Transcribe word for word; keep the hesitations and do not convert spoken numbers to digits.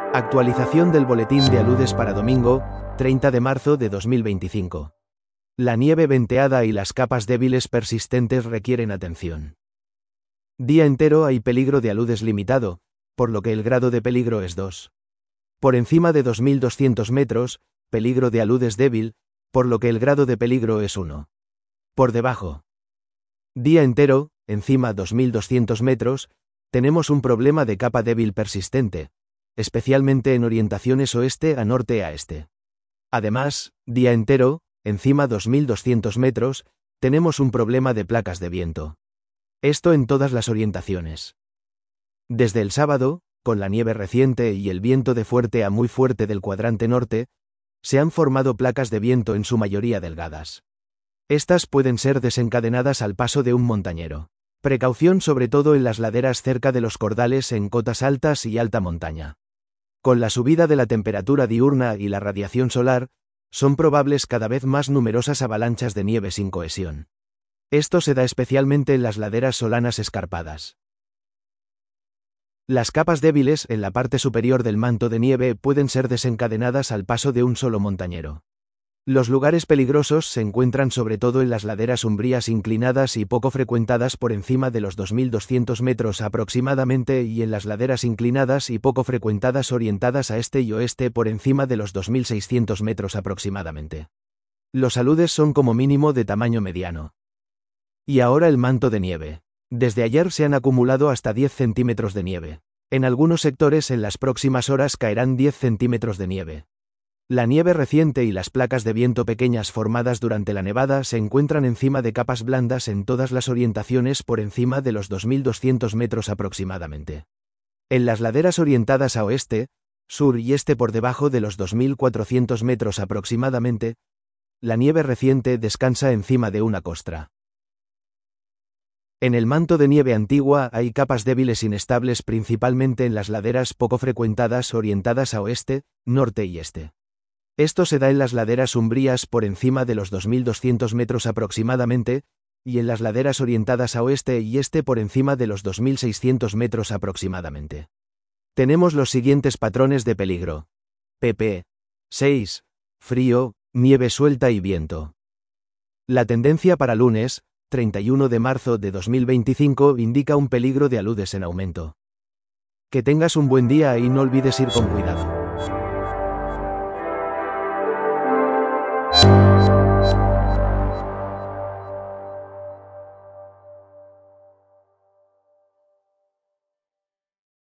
Actualización del boletín de aludes para domingo, treinta de marzo de dos mil veinticinco. La nieve venteada y las capas débiles persistentes requieren atención. Día entero hay peligro de aludes limitado, por lo que el grado de peligro es dos. Por encima de dos mil doscientos metros, peligro de aludes débil, por lo que el grado de peligro es uno. Por debajo. Día entero, encima dos mil doscientos metros, tenemos un problema de capa débil persistente, especialmente en orientaciones oeste a norte a este. Además, día entero, encima dos mil doscientos metros, tenemos un problema de placas de viento. Esto en todas las orientaciones. Desde el sábado, con la nieve reciente y el viento de fuerte a muy fuerte del cuadrante norte, se han formado placas de viento en su mayoría delgadas. Estas pueden ser desencadenadas al paso de un montañero. Precaución sobre todo en las laderas cerca de los cordales en cotas altas y alta montaña. Con la subida de la temperatura diurna y la radiación solar, son probables cada vez más numerosas avalanchas de nieve sin cohesión. Esto se da especialmente en las laderas solanas escarpadas. Las capas débiles en la parte superior del manto de nieve pueden ser desencadenadas al paso de un solo montañero. Los lugares peligrosos se encuentran sobre todo en las laderas umbrías inclinadas y poco frecuentadas por encima de los dos mil doscientos metros aproximadamente y en las laderas inclinadas y poco frecuentadas orientadas a este y oeste por encima de los dos mil seiscientos metros aproximadamente. Los aludes son como mínimo de tamaño mediano. Y ahora el manto de nieve. Desde ayer se han acumulado hasta diez centímetros de nieve. En algunos sectores en las próximas horas caerán diez centímetros de nieve. La nieve reciente y las placas de viento pequeñas formadas durante la nevada se encuentran encima de capas blandas en todas las orientaciones por encima de los dos mil doscientos metros aproximadamente. En las laderas orientadas a oeste, sur y este por debajo de los dos mil cuatrocientos metros aproximadamente, la nieve reciente descansa encima de una costra. En el manto de nieve antigua hay capas débiles inestables principalmente en las laderas poco frecuentadas orientadas a oeste, norte y este. Esto se da en las laderas umbrías por encima de los dos mil doscientos metros aproximadamente, y en las laderas orientadas a oeste y este por encima de los dos mil seiscientos metros aproximadamente. Tenemos los siguientes patrones de peligro. pp. seis. Frío, nieve suelta y viento. La tendencia para lunes, treinta y uno de marzo de dos mil veinticinco, indica un peligro de aludes en aumento. Que tengas un buen día y no olvides ir con cuidado.